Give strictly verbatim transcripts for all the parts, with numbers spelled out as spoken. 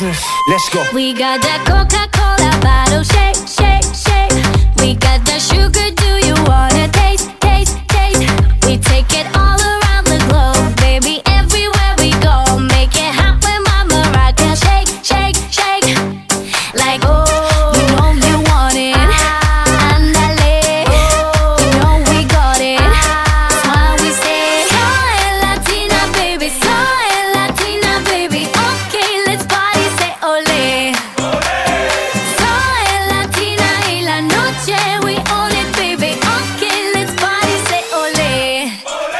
business. Let's go. We got that Coca-Cola bottle, shake, shake, shake. We got that sugar, do you wanna taste, taste, taste? We take it all around the globe, baby, everywhere we go. Make it hot with Mama Rockin', shake, shake, shake. Like, oh, you know you want it. Andale, you know we got it. That's why we say, soy Latina, baby, soy Latina, baby. Okay, let's party, say ole. Soy Latina y la noche, we own it, baby. Okay, let's party, say ole.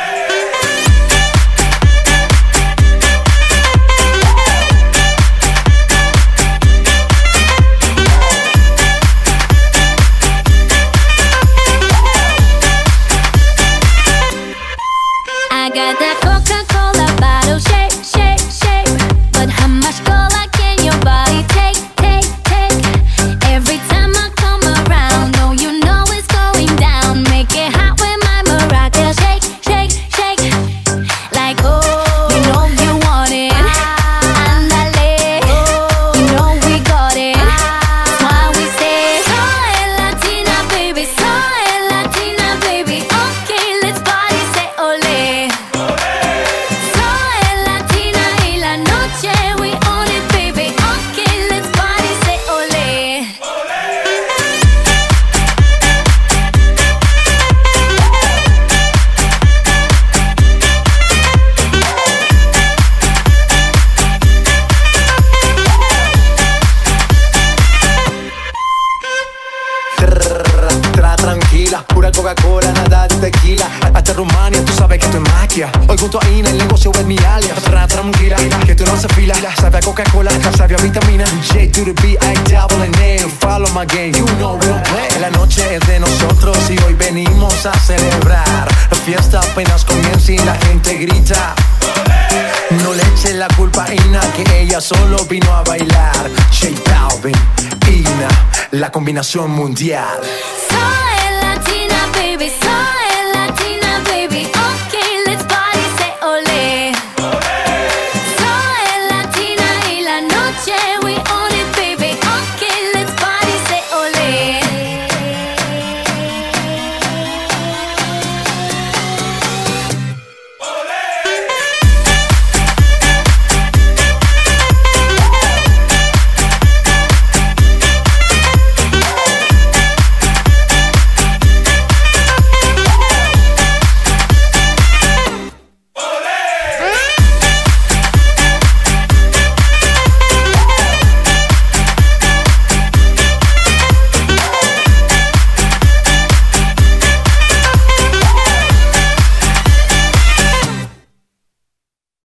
I got that Coca-Cola bottle, shake, shake, shake. But how much cola can your body take, take, take? Every time I come around, oh, you know it's going down. Make it hot with my maraca, shake, shake, shake. Like, oh, you know you want it. Andale, you know we got it. That's why we say, soy Latina, baby, soy Latina, baby. Okay, let's party, say ole. Soy Latina y la noche, we own it, baby. Okay, let's party, say ole. Tra tranquila, pura Coca-Cola, nada de tequila. Hasta Rumania, tú sabes que esto es magia. Hoy junto a Ina, el negocio es mi alias. Tra tranquila, que tú no se fila. Sabe a Coca-Cola, sabe a vitamina. J to the B, I double N A. Follow my game, you know we'll play. La noche es de nosotros y hoy venimos a celebrar. La fiesta apenas comienza y la gente grita. No le eche la culpa a Ina, que ella solo vino a bailar. J Balvin, Ina, la combinación mundial.